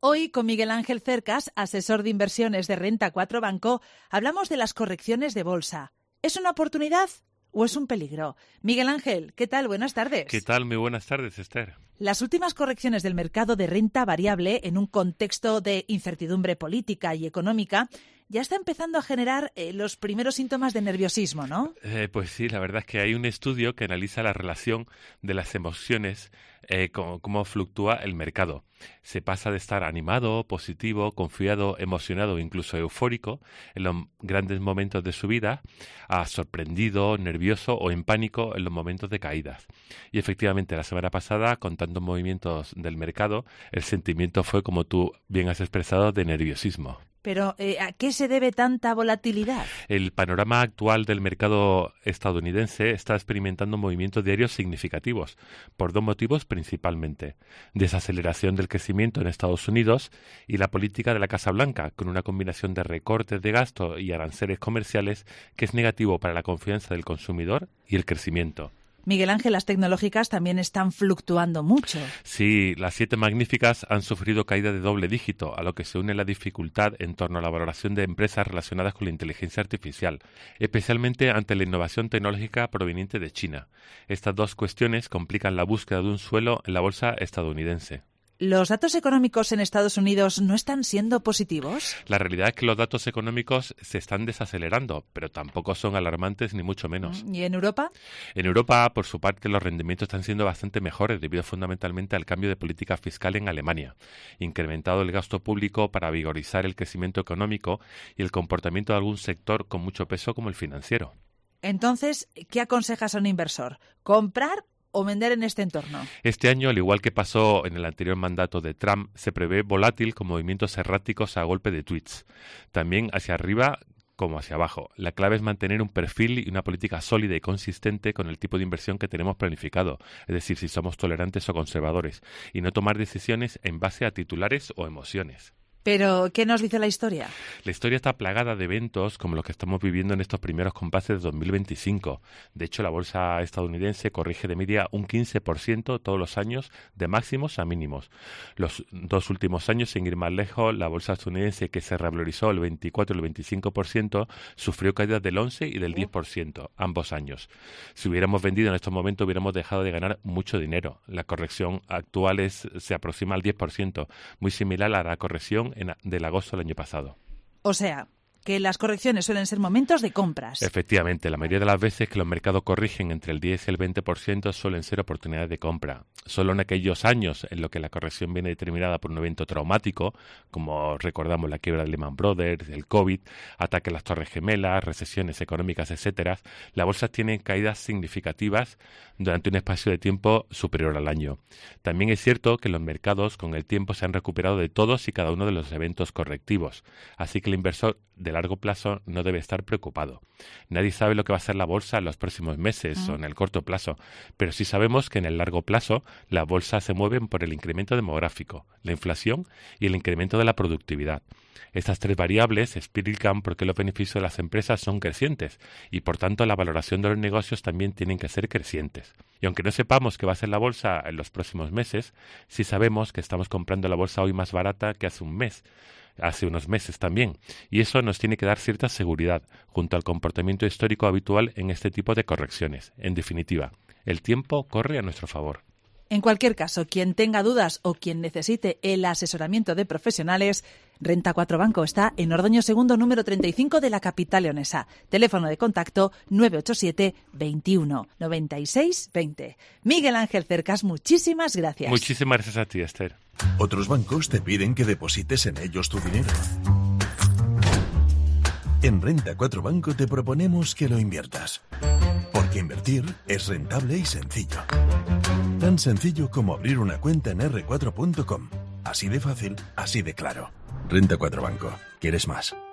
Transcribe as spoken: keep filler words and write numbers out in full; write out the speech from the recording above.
Hoy, con Miguel Ángel Cercas, asesor de inversiones de Renta cuatro Banco, hablamos de las correcciones de bolsa. ¿Es una oportunidad o es un peligro? Miguel Ángel, ¿qué tal? Buenas tardes. ¿Qué tal? Muy buenas tardes, Esther. Las últimas correcciones del mercado de renta variable en un contexto de incertidumbre política y económica ya está empezando a generar eh, los primeros síntomas de nerviosismo, ¿no? Eh, pues sí, la verdad es que hay un estudio que analiza la relación de las emociones, eh, con cómo fluctúa el mercado. Se pasa de estar animado, positivo, confiado, emocionado, incluso eufórico en los grandes momentos de su vida, a sorprendido, nervioso o en pánico en los momentos de caídas. Y efectivamente, la semana pasada, con tantos movimientos del mercado, el sentimiento fue, como tú bien has expresado, de nerviosismo. Pero, eh, ¿a qué se debe tanta volatilidad? El panorama actual del mercado estadounidense está experimentando movimientos diarios significativos, por dos motivos principalmente: desaceleración del crecimiento en Estados Unidos y la política de la Casa Blanca, con una combinación de recortes de gasto y aranceles comerciales que es negativo para la confianza del consumidor y el crecimiento. Miguel Ángel, las tecnológicas también están fluctuando mucho. Sí, las siete magníficas han sufrido caída de doble dígito, a lo que se une la dificultad en torno a la valoración de empresas relacionadas con la inteligencia artificial, especialmente ante la innovación tecnológica proveniente de China. Estas dos cuestiones complican la búsqueda de un suelo en la bolsa estadounidense. ¿Los datos económicos en Estados Unidos no están siendo positivos? La realidad es que los datos económicos se están desacelerando, pero tampoco son alarmantes ni mucho menos. ¿Y en Europa? En Europa, por su parte, los rendimientos están siendo bastante mejores debido fundamentalmente al cambio de política fiscal en Alemania, incrementado el gasto público para vigorizar el crecimiento económico y el comportamiento de algún sector con mucho peso como el financiero. Entonces, ¿qué aconsejas a un inversor? ¿Comprar o vender en este entorno? Este año, al igual que pasó en el anterior mandato de Trump, se prevé volátil con movimientos erráticos a golpe de tweets, también hacia arriba como hacia abajo. La clave es mantener un perfil y una política sólida y consistente con el tipo de inversión que tenemos planificado, es decir, si somos tolerantes o conservadores, y no tomar decisiones en base a titulares o emociones. ¿Pero qué nos dice la historia? La historia está plagada de eventos como los que estamos viviendo en estos primeros compases de dos mil veinticinco. De hecho, la bolsa estadounidense corrige de media un quince por ciento todos los años, de máximos a mínimos. Los dos últimos años, sin ir más lejos, la bolsa estadounidense, que se revalorizó el veinticuatro y el veinticinco por ciento, sufrió caídas del once y del diez por ciento, ambos años. Si hubiéramos vendido en estos momentos, hubiéramos dejado de ganar mucho dinero. La corrección actual es, se aproxima al diez por ciento, muy similar a la corrección En, del agosto del año pasado. O sea, que las correcciones suelen ser momentos de compras. Efectivamente, la mayoría de las veces que los mercados corrigen entre el diez y el veinte por ciento suelen ser oportunidades de compra. Solo en aquellos años en los que la corrección viene determinada por un evento traumático, como recordamos la quiebra de Lehman Brothers, el COVID, ataque a las Torres Gemelas, recesiones económicas, etcétera, las bolsas tienen caídas significativas durante un espacio de tiempo superior al año. También es cierto que los mercados con el tiempo se han recuperado de todos y cada uno de los eventos correctivos, así que el inversor de largo plazo no debe estar preocupado. Nadie sabe lo que va a hacer la bolsa en los próximos meses mm. o en el corto plazo, pero sí sabemos que en el largo plazo las bolsas se mueven por el incremento demográfico, la inflación y el incremento de la productividad. Estas tres variables explican por qué los beneficios de las empresas son crecientes y, por tanto, la valoración de los negocios también tienen que ser crecientes. Y aunque no sepamos qué va a ser la bolsa en los próximos meses, sí sabemos que estamos comprando la bolsa hoy más barata que hace un mes, hace unos meses también, y eso nos tiene que dar cierta seguridad, junto al comportamiento histórico habitual en este tipo de correcciones. En definitiva, el tiempo corre a nuestro favor. En cualquier caso, quien tenga dudas o quien necesite el asesoramiento de profesionales, Renta cuatro Banco está en Ordoño Segundo, número treinta y cinco de la capital leonesa. Teléfono de contacto nueve ocho siete, veintiuno, noventa y seis, veinte. Miguel Ángel Cercas, muchísimas gracias. Muchísimas gracias a ti, Esther. Otros bancos te piden que deposites en ellos tu dinero. En Renta cuatro Banco te proponemos que lo inviertas. Porque invertir es rentable y sencillo. Tan sencillo como abrir una cuenta en erre cuatro punto com. Así de fácil, así de claro. Renta cuatro Banco. ¿Quieres más?